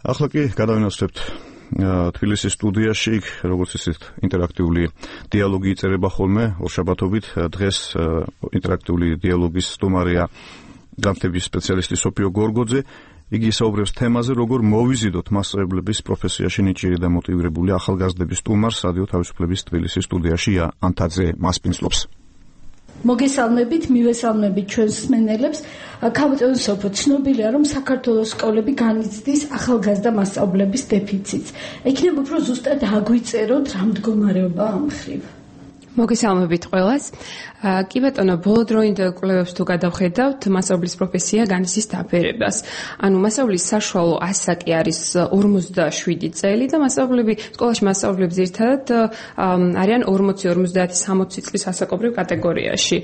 ახლა კი გადავინაცვლებთ თბილისის სტუდიაში, როგორც ისეთ ინტერაქტიული დიალოგი იწერება ხოლმე ორშაბათობით. დღეს ინტერაქტიული დიალოგის სტუმარია განათლების სპეციალისტი სოფიო გორგოძე. იგი საუბრობს თემაზე, როგორ მოვიზიდოთ მასწავლებლების პროფესიაში ნიჭიერი და მოტივირებული ახალგაზრდების სტუმარს. რადიო თავისუფლების თბილისის სტუდიაში ანთაძე მასპინძლობს. მოგესალმებით, მივესალმებით ჩვენს მსმენელებს. ქალბატონო სოფო, ცნობილია, რომ საქართველოს სკოლები განიცდის ახალგაზრდა მასწავლებლების დეფიციტს. ექნება უფრო ზუსტად აგვიწეროთ, რა მდგომარეობაა ამ მხრივ. მოგესალმებით ყველას. კი ბატონო, ბოლოდროინდ კვლევებს თუ გადავხედავთ, მასწავლებლის პროფესია განიცდის დაბერებას. ანუ მასწავლებლის საშუალო ასაკი არის 47 წელი და სკოლაში მასწავლებლები ძირითადად არიან 40-50 წლის ასაკობრივ კატეგორიაში.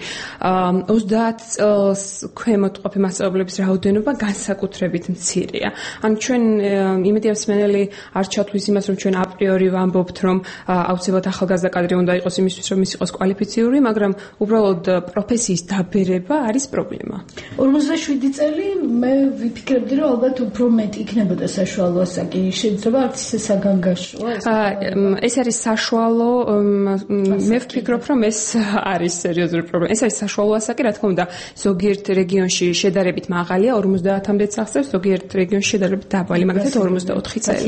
30 წელს ქვემოთ ყოფი მასწავლებლების რაოდენობა განსაკუთრებით მცირეა. ანუ ჩვენ იმედია მსმენელი არ ჩათვლის იმას, რომ ჩვენ აპრიორი ვამბობთ, რომ აუცილებლად ახალგაზრდა კადრი უნდა იყოს იმისთვის, რომ ის იყოს კვალიფიციური, მაგრამ უბრალოდ პროფესიის დაბერება არის პრობლემა. 47 წელი მე ვიფიქრებდი, რომ ალბათ უფრო მეტი იქნებოდა საშუალო ასაკი. შეიძლება არც ისე საგანგაშოა. ეს არის საშუალო, მე ვფიქრობ, რომ ეს არის სერიოზული პრობლემა. ეს არის საშუალო ასაკი, რა თქმა უნდა, ზოგიერთ რეგიონში შედარებით მაღალია, 50-მდე აღწევს, ზოგიერთ რეგიონში შედარებით დაბალი, მაგალითად 44 წელი.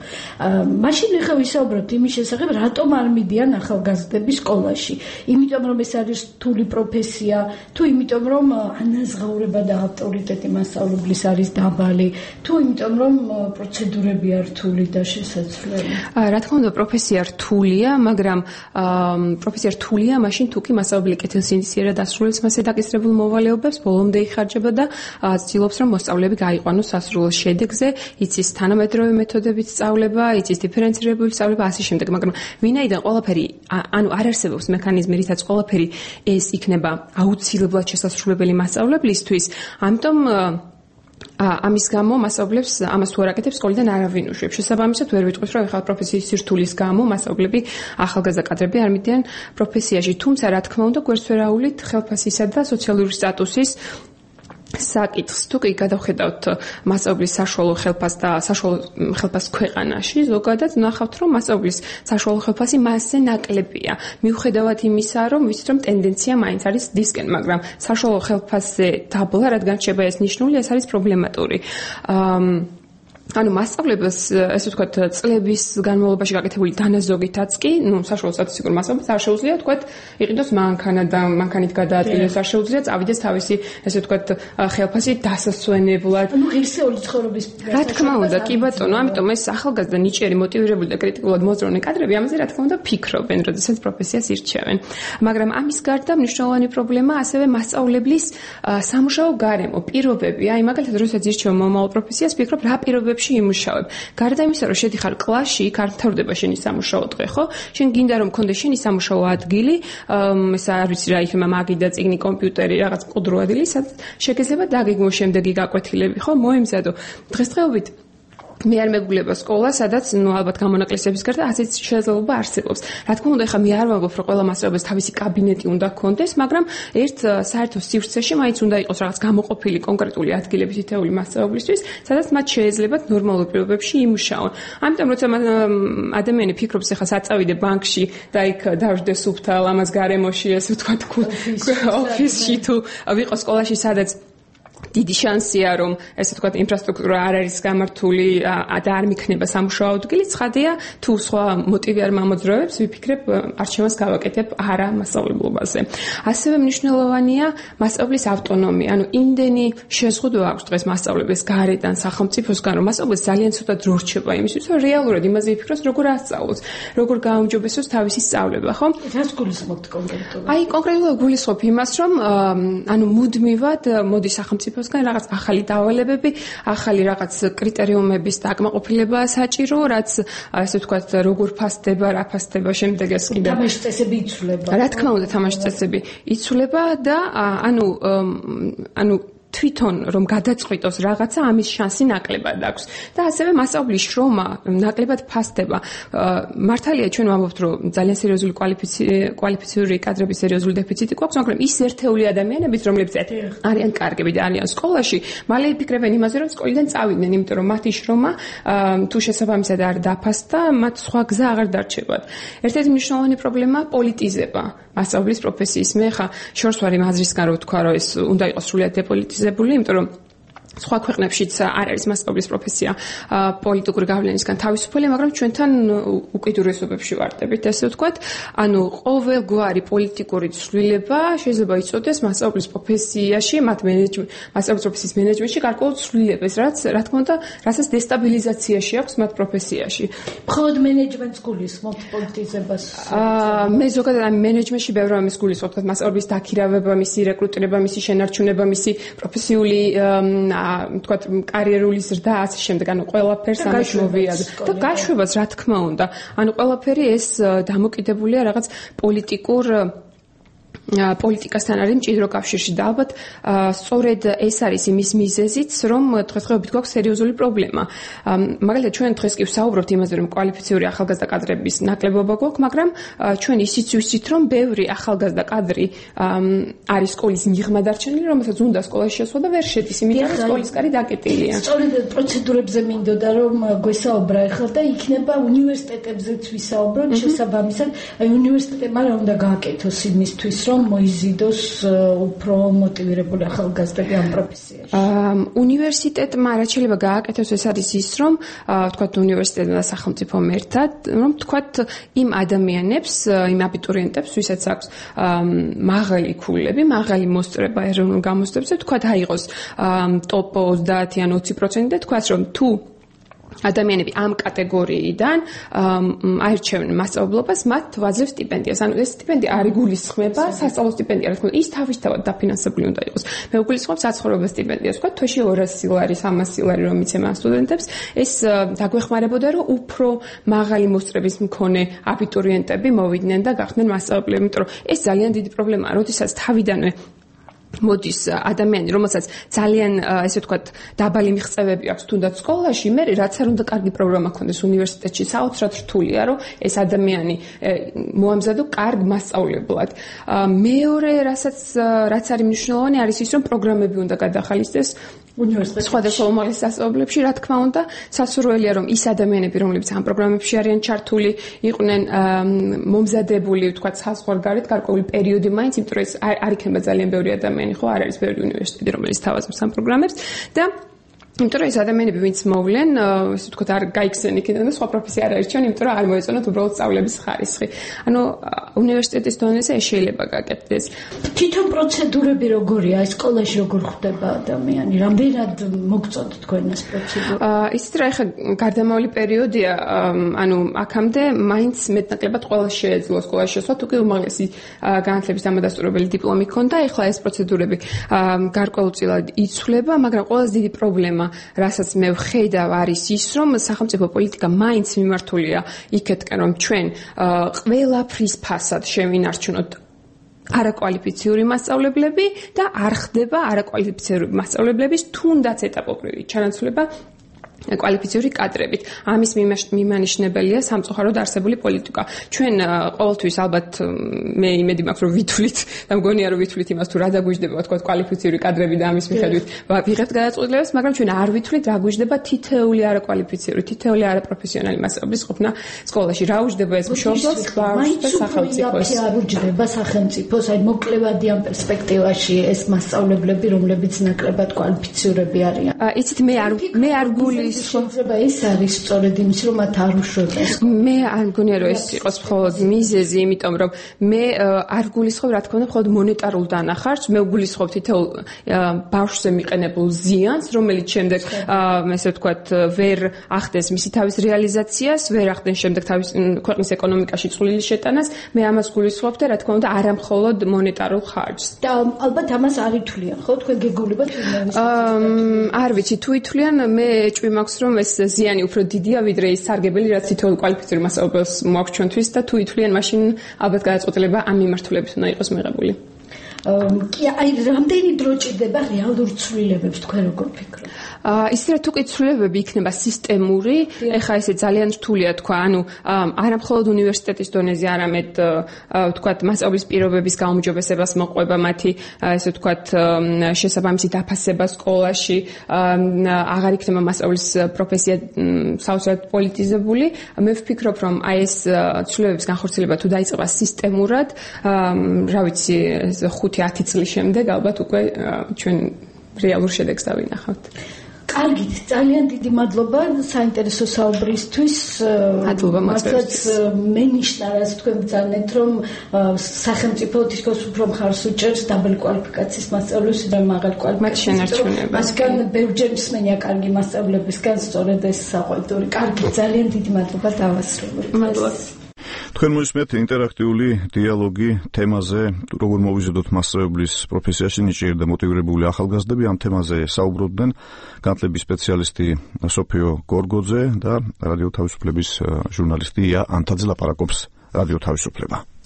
მაშინ ახლა ვისაუბრებთ იმის შესახებ, რატომ არ მიდიან ახალგაზრდები სკოლაში. იმიტომ რომ ეს არის რთული პროფესია, თუ იმიტომ რომ ანაზღაურება და ავტორიტეტი მასწავლებლის არის დაბალი, თუ იმიტომ რომ პროცედურები არ რთული და შესაძლებელი. რა თქმა უნდა, პროფესია რთულია, მაგრამ პროფესია რთულია მაშინ თუ კი მასწავლებელი კეთილსინდისიერად ასრულებს მასზე დაკისრებულ მოვალეობებს, ბოლომდე იხარჯება და ცდილობს, რომ მოსწავლეები გაიყვანოს სასრულო შედეგზე, იცის თანამედროვე მეთოდებით სწავლება, იცის დიფერენცირებული სწავლება, ასე შემდეგ, მაგრამ ვინაიდან ყველაფერი, ანუ არ არსებობს მექანიზმი, რითაც ყველაფერი ეს იქნება აუცილებლად შესასრულებელი მასწავლებლისთვის, ამიტომ ამის გამო მასწავლებლებს ამას თუ არ აკეთებს სკოლიდან არავინ უშვებს. შესაბამისად ვერ ვიტყვით, რომ ახალ პროფესიის სირთულის გამო მასწავლებლები ახალგაზრდა კადრები არ მიდიან პროფესიაში. თუმცა რა თქმა უნდა, გვერდს ვერ აუვლით ხელფასისა და სოციალური სტატუსის საკითხს. თუ კი გადავხედავთ მასწავლებლის საშუალო ხელფასს და საშუალო ხელფასს ქვეყანაში, ზოგადად ნახავთ, რომ მასწავლებლის საშუალო ხელფასი მასზე ნაკლებია. მიუხედავად იმისა, რომ ვიცით, რომ ტენდენცია მაინც არის დისკენ, მაგრამ საშუალო ხელფასზე დაბლა, რადგან რჩება ეს ნიშნული, ეს არის პრობლემატური. ანუ მასწავლებლებს, ესე ვთქვათ, წლების განმავლობაში გაკეთებული დანაზოგითაც კი, საშუალო სტატისტიკურ მასწავლებლებს არ შეუძლია, ვთქვათ, იყიდოს მანქანა და მანქანით გადაადგილოს, არ შეუძლია წავიდეს თავისი, ესე ვთქვათ, ხელფასი დასასვენებლად. ანუ ღირსეული ცხოვრების რა თქმა უნდა, კი ბატონო, ამიტომ ეს ახალგაზრდა ნიჭიერი, მოტივირებული და კრიტიკულად მოძრაობნი კადრები ამაზე რა თქმა უნდა ფიქრობენ, როდესაც პროფესიას ირჩევენ. მაგრამ ამის გარდა მნიშვნელოვანი პრობლემა ასევე მასწავლებლის სამუშაო გარემო, პირობები. აი, მაგალითად, როდესაც ირჩევ მომავალ პროფესიას, ფიქრობ, რა პირობებში იმუშავებ. გარდა იმისა, რომ შედიხარ კლასში, იქ არ მთავრდება შენი სამუშაო დღე, ხო? შენ გინდა რომ გქონდეს შენი სამუშაო ადგილი, ეს არ ვიცი რა იქნება, მაგიდა წიგნი, კომპიუტერი, რაღაც მყუდრო ადგილი, სადაც შეგეძლება დაგეგმო შემდეგი გაკვეთილები, ხო? მოიმზადო. დღესდღეობით მე არ მეგულება სკოლა, სადაც ალბათ გამონაკლისების გარდა ასეთ შესაძლებლობა არსებობს. რა თქმა უნდა, ეხლა მე არ ვამბობ, რომ ყველა მასწავლებელს თავისი კაბინეტი უნდა ჰქონდეს, მაგრამ ერთ საერთო სივრცეში მაინც უნდა იყოს რაღაც გამოყოფილი კონკრეტული ადგილები თითოეული მასწავლებლისთვის, სადაც მათ შეეძლებათ ნორმალურ პირობებში იმუშაონ. ამიტომ როცა ადამიანი ფიქრობს, ეხლა საწავიდე ბანკში და იქ დავждე სუფთა ლამაზ გარემოში, ესე ვთქვათ, ოფისში თუ ვიყო სკოლაში, სადაც დიდი შანსია, რომ ესე ვთქვათ, ინფრასტრუქტურა არ არის გამართული და არ მიქნება სამუშაო ადგილი, ცხადია, თუ სხვა მოტივი არ მომძრაობს, ვიფიქრებ, არჩევანს გავაკეთებ არა მასწავლებლობაზე. ასევე მნიშვნელოვანია მასწავლებლის ავტონომია, ანუ იმდენი შეზღუდვა აქვს დღეს მასწავლებლის გარედან, სახელმწიფოსგან, რომ მასწავლებელს ძალიან ცოტა დრო რჩება იმისთვის, რომ რეალურად იმაზე იფიქროს, როგორ ასწავლოს, როგორ გააუმჯობესოს თავისი სწავლება, ხო? რას გულისხმობთ კონკრეტულად? აი, კონკრეტულად გულისხმობ იმას, რომ ანუ მუდმივად მოდის სახელმწიფოსგან რაღაც ახალი დავალებები, ახალი რაღაც კრიტერიუმების დაკმაყოფილებაა საჭირო, რაც ასე ვთქვათ, როგორ ფასდება, რა ფასდება, შემდეგ ეს კიდე თამაშის წესები იცვლება. რა თქმა უნდა, თამაშის წესები იცვლება და ანუ თვითონ რომ გადაწყვიტოს რაღაცა, ამის შანსი ნაკლებად აქვს. და ასევე მასწავლებლის შრომა ნაკლებად ფასდება. მართალია ჩვენ ვამბობთ, რომ ძალიან სერიოზული კვალიფიციური კადრების სერიოზული დეფიციტი გვაქვს, მაგრამ ის ერთეული ადამიანებიც, რომლებიც არიან კარგები და არიან სკოლაში, მალე იფიქრებენ იმაზე, რომ სკოლიდან წავიდნენ, იმიტომ რომ მათი შრომა თუ შესაბამისად არ დაფასდა, მათ სხვა გზა აღარ დარჩებათ. ერთ-ერთი მნიშვნელოვანი პრობლემაა პოლიტიზება მასწავლებლის პროფესიის. მე ხა შორს ვარ იმ აზრისგან, რომ თქვა, რომ ეს უნდა იყოს სრულიად დეპოლიტიზებული, იმიტომ რომ სხვა ქვეყნებშიც არ არის მასწავლებლის პროფესია პოლიტიკური გავლენისგან თავისუფალი, მაგრამ ჩვენთან უკიდურესობებში ვარდებით, ესე ვთქვათ. ანუ ყოველგვარი პოლიტიკური ცვლილება შეიძლება იწოდეს მასწავლებლის პროფესიაში, მასწავლებლის პროფესიის მენეჯმენტში გარკვეულ ცვლილებას, რაც რა თქმა უნდა, რასაც დესტაბილიზაციაში აქვს მათ პროფესიაში. მხოლოდ მენეჯმენტს გულისხმობთ პოლიტიზებას? მე ზოგადად ამ მენეჯმენტში ბევრ რამეს გულისხმობ, თქო, მასწავლებლის დაქირავება, მისი რეკრუტირება, მისი შენარჩუნება, მისი პროფესიული თქვათ კარიერული ზრდა ასე შემდეგ, ანუ ყველაფერს ამით მოვიაზრე და გაშვებას რა თქმა უნდა. ანუ ყველაფერი ეს დამოკიდებულია რაღაც პოლიტიკასთან არის მჭიდრო კავშირში და ალბათ სწორედ ეს არის იმის მიზეზიც, რომ დღესდღეობით გვაქვს სერიოზული პრობლემა. მაგალითად ჩვენ დღეს კი ვსაუბრობთ იმაზე, რომ კვალიფიციური ახალგაზრდა კადრების ნაკლებობა გვაქვს, მაგრამ ჩვენ ისიც ვიცით, რომ ბევრი ახალგაზრდა კადრი არის სკოლის მიღმა დარჩენილი, რომელსაც უნდა სკოლაში შესვლა და ვერ შედის, იმიტომ რომ სკოლის კარი დაკეტილია. სწორედ პროცედურებზე მინდოდა რომ გვესაუბრა ახლა და იქნება უნივერსიტეტებზეც ვისაუბროთ შესაბამისად, აი უნივერსიტეტებმა რა უნდა გააკეთოს იმისთვის, რომ მოიზიდოს უფრო მოტივირებული ახალგაზრდები ამ პროფესიაში? უნივერსიტეტმა რაც შეიძლება გააკეთოს, ეს არის ის, რომ თქვათ უნივერსიტეტმა და სახელმწიფომ ერთად, რომ თქვათ იმ ადამიანებს, იმ აბიტურიენტებს, ვისაც აქვს მაღალი ქულები, მაღალი მოსწრება ეროვნულ გამოსწრებებზე, თქვათ აიღოს ტოპ 30 ან 20% და თქვათ, რომ თუ ადამიანები ამ კატეგორიიდან აირჩევენ მასწავლებლობას, მათ ვაძლევს სტიპენდიას. ანუ ეს სტიპენდია არ იგულისხმება სასწავლო სტიპენდია, რა თქმა უნდა, ის თავისთავად დაფინანსებული უნდა იყოს. მე ვგულისხმობ საცხოვრებელ სტიპენდიას, თქვა თვეში 200 ლარი, 300 ლარი რომ მიცემ ამ სტუდენტებს, ეს დაგვეხმარებოდა, რომ უფრო მაღალი მოსწრების მქონე აბიტურიენტები მოვიდნენ და გახდნენ მასწავლებლები, იმიტომ რომ ეს ძალიან დიდი პრობლემაა, როდესაც თავიდანვე მოდის ადამიანი, რომელსაც ძალიან ესე ვთქვათ დაბალი მიღწევები აქვს თუნდაც სკოლაში, მე რაც არ უნდა კარგი პროგრამა ქონდეს უნივერსიტეტში, საოცრად რთულია, რომ ეს ადამიანი მოამზადო კარგ მასწავლებლად. მეორე, რაც არის მნიშვნელოვანი, არის ის, რომ პროგრამები უნდა გადახალისდეს უნივერსიტეტში, სხვადასხვა უმაღლეს სასწავლებლებში, რა თქმა უნდა, სასურველია, რომ ის ადამიანები, რომლებიც ამ პროგრამებში არიან ჩართული, იყვნენ მომზადებული, ვთქვათ, საზღვარგარეთ გარკვეული პერიოდი მაინც, იმიტომ რომ ეს არ იქნება ძალიან ბევრი ადამიანი, ხო, არ არის ბევრი უნივერსიტეტი, რომელიც თავაზობს ამ პროგრამებს და იმიტომ რომ ეს ადამიანები, ვინც მოვლენ, ესე ვთქვათ, არ გაიქცნენ იქიდან და სხვა პროფესია არ არჩევენ, იმიტომ რომ არ მოეწონათ უბრალოდ სწავლების ხარისხი. ანუ უნივერსიტეტის დონეზე შეიძლება გაკეთდეს. თვითონ პროცედურები როგორია? აი სკოლაში როგორ ხდება ადამიანი? რამდენად მოგწონთ თქვენ ეს პროცედურა? ისიც რა, ეხლა გარდამავალი პერიოდია, ანუ აქამდე მაინც მეტნაკლებად ყველა შეეძლო სკოლაში შესვლა, თუ კი უმაღლესი განათლების დამადასტურებელი დიპლომი ჰქონდა, ეხლა ეს პროცედურები გარკვეულწილად იცვლება, მაგრამ ყველაზე დიდი პრობლემა რასაც მე ვხედავ არის ის, რომ სახელმწიფო პოლიტიკა მაინც მიმართულია იქეთკენ, რომ ჩვენ ყველაფრის ფასად შევინარჩუნოთ არაკვალიფიციური მასწავლებლები და არ ხდება არაკვალიფიციური მასწავლებლების თუნდაც ეტაპობრივი ჩანაცვლება კვალიფიციური კადრებით. ამის მიმანიშნებელია სამწუხაროდ არსებული პოლიტიკა. ჩვენ ყოველთვის ალბათ მე იმედი მაქვს, რომ ვითვლით და მგონია, რომ ვითვლით იმას, თუ რა დაგვიждდება, თქვა კვალიფიციური კადრები და ამის მიხედვით ვიღებთ გადაწყვეტილებას, მაგრამ ჩვენ არ ვითვლით რა გვიждდება თითოეული არაკვალიფიციური, თითოეული არაპროფესიონალი მასწავლებლის ყოფნა სკოლაში. რა უждდება ეს მშობლებს, ბავშვს და სახელმწიფოს? არ უждდება სახელმწიფოს, აი მოკლევადი ამ პერსპექტივაში ეს მასწავლებლები, რომლებიც ნაკლებად კვალიფიციურები არიან. იცით, მე არ შეიძლება ეს არის სწორედ იმის, რომ მათ არ უშვებდეს. მე არ მგონია, რომ ეს იყოს მხოლოდ მიზეზი, იმიტომ რომ მე არ გულისხმობ, რა თქმა უნდა, მხოლოდ მონეტარულ დანახარს, მე ვგულისხმობ თითოეულ ბავშვზე მიყენებულ ზიანს, რომელიც შემდეგ ესე ვთქვათ, ვერ ახდენს მისი თავის რეალიზაციას, ვერ ახდენს შემდეგ თავის ქვეყნის ეკონომიკაში წვლილი შეტანას, მე ამას გულისხმობ და რა თქმა უნდა, არა მხოლოდ მონეტარულ ხარჯს. და ალბათ ამას არ ითვლიან, ხო? თქვენ გეგულებათ იმის? არ ვიცი, თუ ითვლიან, მე ეჭვი მაქვს, რომ ეს ზიანი უფრო დიდია, ვიდრე ის სარგებელი, რაც თითოეულ კვალიფიციური მასწავლებელს მოაქვს ჩვენთვის და თუ ითვლიან, მაშინ ალბათ გადაწყვეტილება ამ მიმართულებით უნდა იყოს მიღებული. კი აი რამდენი დრო ჭირდება რეალურ ცვლილებებს თქვენ როგორ ფიქრობთ? ისე თუ კი ცვლილებები იქნება სისტემური, ეხლა ესე ძალიან რთულია თქვა, ანუ არა მხოლოდ უნივერსიტეტის დონეზე, არამედ თქვა მასწავლებლის პირობების გაუმჯობესებას მოყვება მათი ესე თქვა შესაბამისი დაფასება სკოლაში, აღარ იქნება მასწავლებლის პროფესია საოცრად პოლიტიზებული. მე ვფიქრობ, რომ აი ეს ცვლილებების განხორციელება თუ დაიწყება სისტემურად, რა ვიცი 5-10 წლის შემდეგ ალბათ უკვე ჩვენ რეალურ შედეგს დავინახავთ. კარგით, ძალიან დიდი მადლობა საინტერესო საუბრისთვის. მადლობა მე ნიშნა რაც თქვენ ბრძანეთ, რომ სახელმწიფო თითქოს უფრო მხარს უჭერს დაბალი კვალიფიკაციის მასწავლებლებს და მაღალი კვალიფიკაციის მასწავლებლებს. მასგან ბევრჯერ მსმენია კარგი მასწავლებლებისგან სწორედ ეს საყვედური. კარგი, ძალიან დიდი მადლობა დავასრულოთ. მადლობა. თქვენ მოისმენთ ინტერაქტიული დიალოგი თემაზე, როგორ მოვიზიდოთ მასწავლებლის პროფესიაში ნიჭიერი და მოტივირებული ახალგაზრდები. ამ თემაზე საუბრობდნენ განათლების სპეციალისტი სოფიო გორგოძე და რადიო თავისუფლების ჟურნალისტი ია ანთაძე. ლაპარაკობს რადიო თავისუფლება.